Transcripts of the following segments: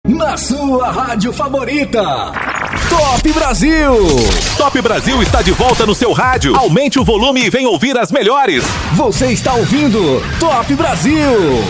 Na sua rádio favorita, Top Brasil! Top Brasil está de volta no seu rádio. Aumente o volume e vem ouvir as melhores. Você está ouvindo Top Brasil!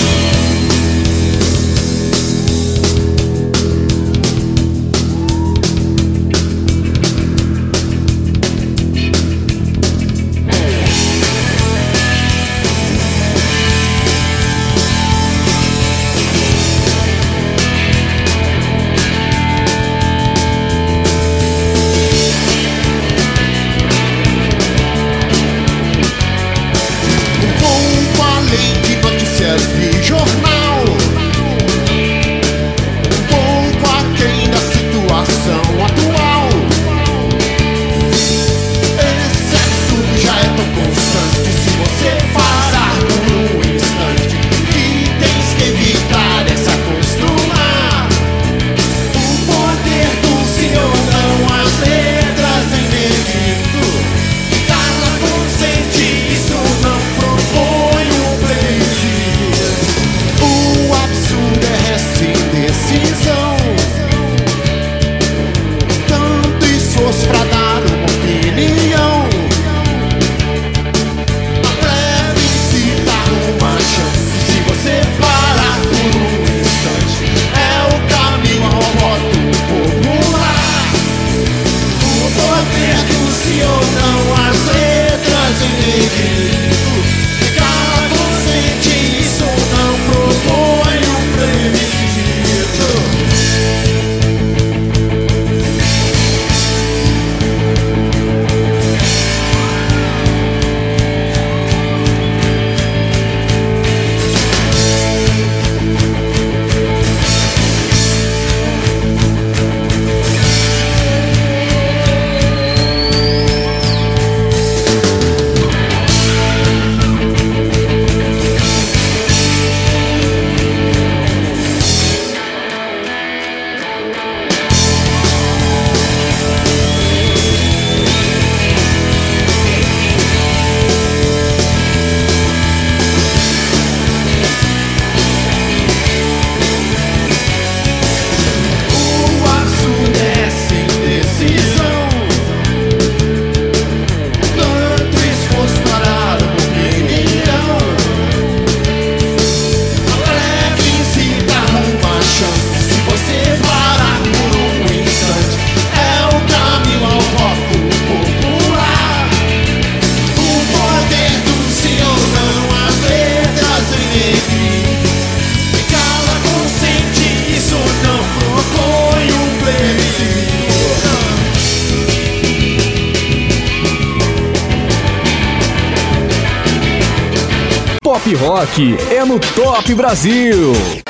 Pop Rock é no Top Brasil.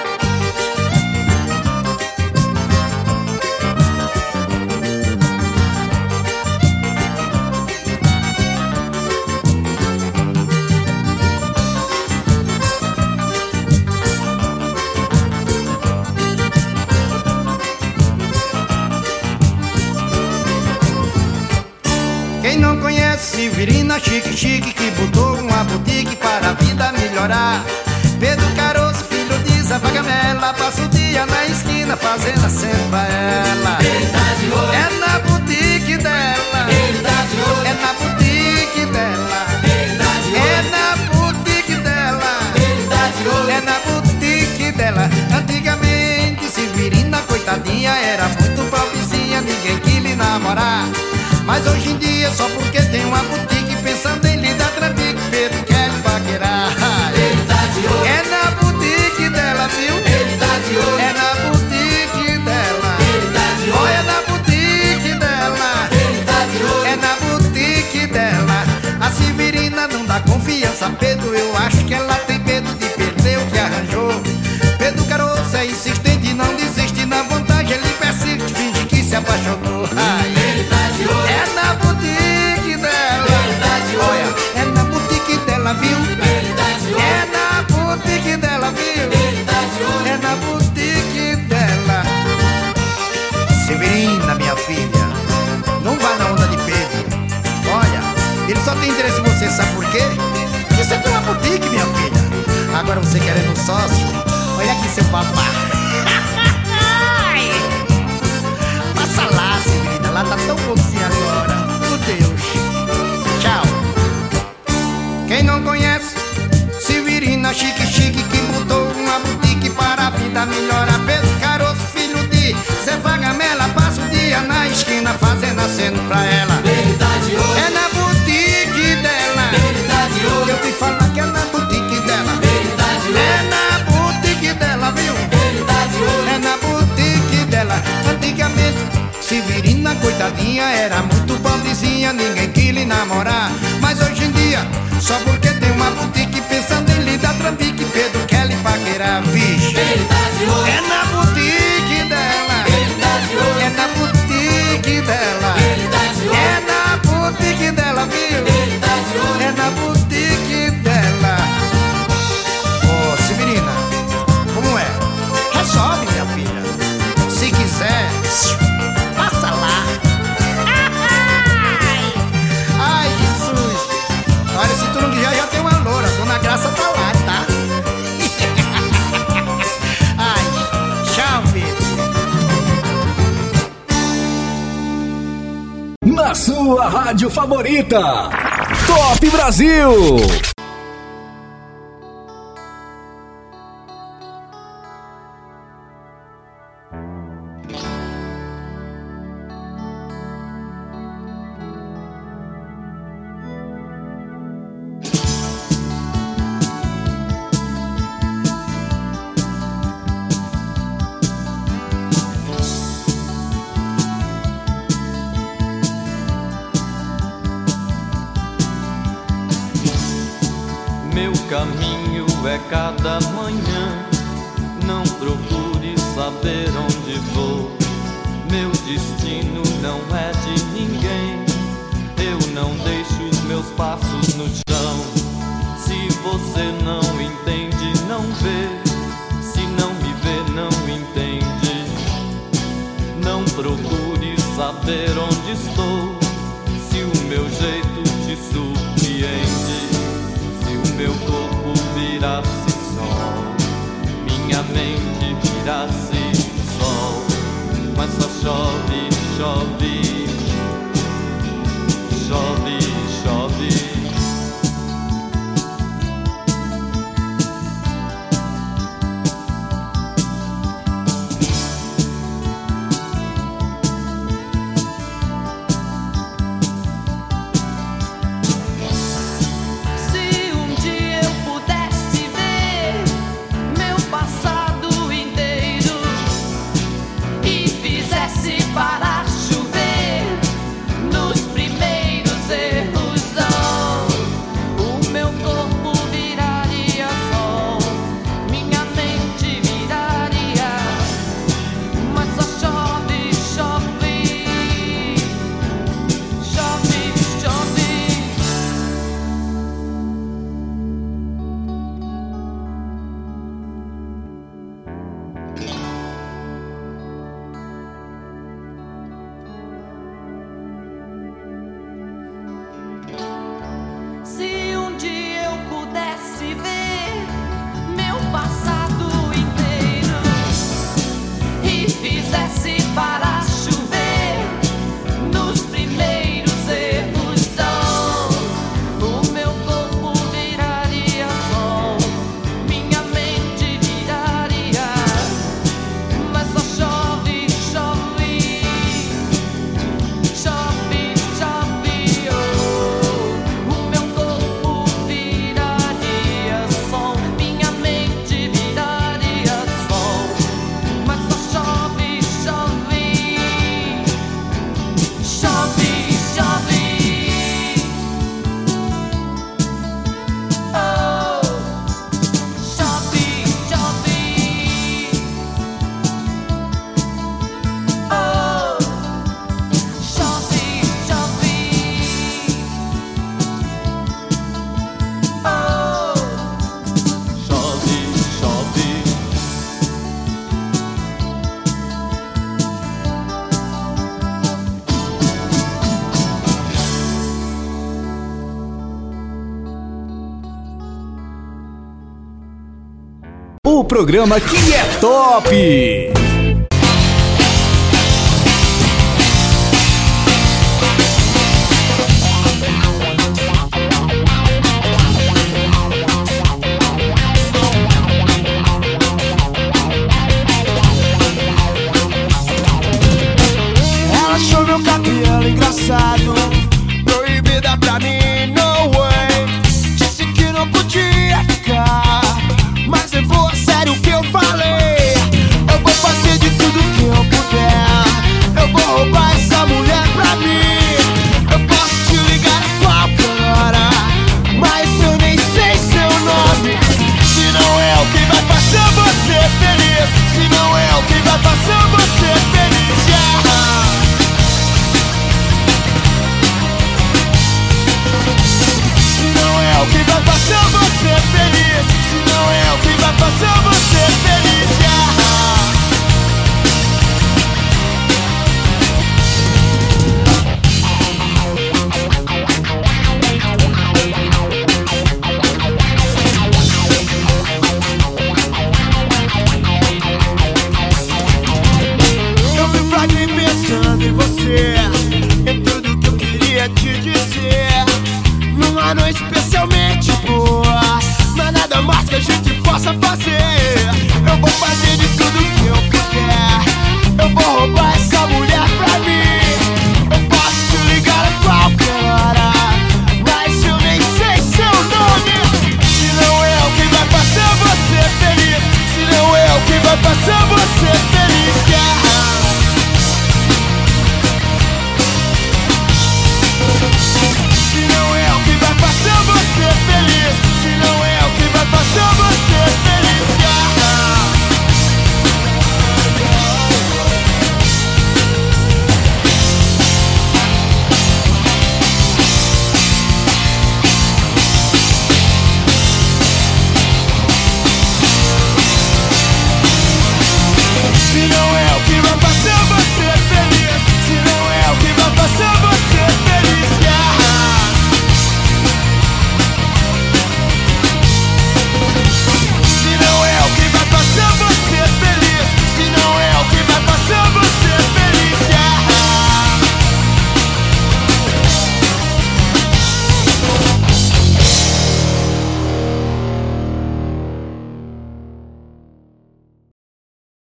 Quem não conhece Severina Chique que botou uma boutique para a vida melhorar. Pedro Caroço, filho de Zapagamela, passa o dia na esquina fazendo a ela. É na boutique dela, é na boutique dela, é na boutique dela, é na boutique dela. Antigamente Severina, coitadinha, era muito pobrezinha, ninguém quis lhe namorar. Mas hoje em dia, só porque tem uma boutique, pensando em lhe dar trambique, Pedro quer paquerar. Ele tá de olho. É na boutique dela, viu? Ele tá de olho. É na boutique dela. Ele tá de olho. Olha na boutique dela. Ele tá de olho. É na boutique dela. A Severina não dá confiança, Pedro, eu acho que ela tem medo de perder o que arranjou. Pedro Caroço é insistente, não desiste, na vontade ele persiste, finge que se apaixonou. Ele tá de olho. É na boutique dela. Ele tá de olho. Olha, é na boutique dela, viu? Ele tá de olho. É na boutique dela, viu? Ele tá de olho. É na boutique dela. Severina, minha filha, não vá na onda de Pedro. Olha, ele só tem interesse em você, sabe por quê? Porque você tem uma boutique, minha filha. Agora você querendo um sócio, olha aqui seu papá. coitadinha, era muito pobrezinha, ninguém quis lhe namorar. Mas hoje em dia, só porque tem uma boutique, pensando em lhe dar trambique, Pedro quer lhe paquerar, vixe. Ele tá de olho. É na boutique dela. Ele tá de olho. É na boutique dela. Ele tá de olho. É na boutique dela, viu? Ele tá de olho. É na boutique dela. Ô, Severina, como é? Resolve, minha filha. Se quiser, passa lá. Ai, Jesus. Olha, se tu não quiser, já tem uma loura. Dona Graça tá lá, tá? Ai, tchau, filho. Na sua rádio favorita, Top Brasil. Meu caminho é cada manhã, não procure saber onde vou. Meu destino não é de ninguém, eu não deixo os meus passos no chão. Se você não entende, não vê, se não me vê, não entende. Não procure saber onde estou, se o meu jeito te surpreende. Meu corpo virasse sol, minha mente virasse sol, mas só chove, chove, chove, chove. Para chover nos primeiros erros. O meu corpo viraria sol, minha mente viraria, mas só chove, chove, chove, chove. Se um dia eu pudesse ver meu passado inteiro e fizesse para chover nos primeiros erros, o meu corpo viraria sol, minha mente viraria, mas só chove, chove, chove, chove, oh. O meu corpo viraria sol, minha mente viraria sol, mas só chove, chove, chove, chove, oh. Chove, chove, oh. Chove, chove, oh. Chove, chove. O programa que é top. Ela achou meu cabelo engraçado, proibida pra mim, no way. Disse que não podia ficar, mas levou a sério o que eu falei. Eu vou fazer de tudo que eu puder, eu vou roubar essa mulher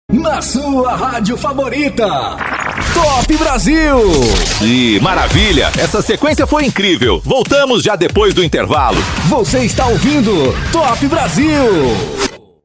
Na sua rádio favorita. Top Brasil. E maravilha, essa sequência foi incrível. Voltamos já depois do intervalo. Você está ouvindo Top Brasil.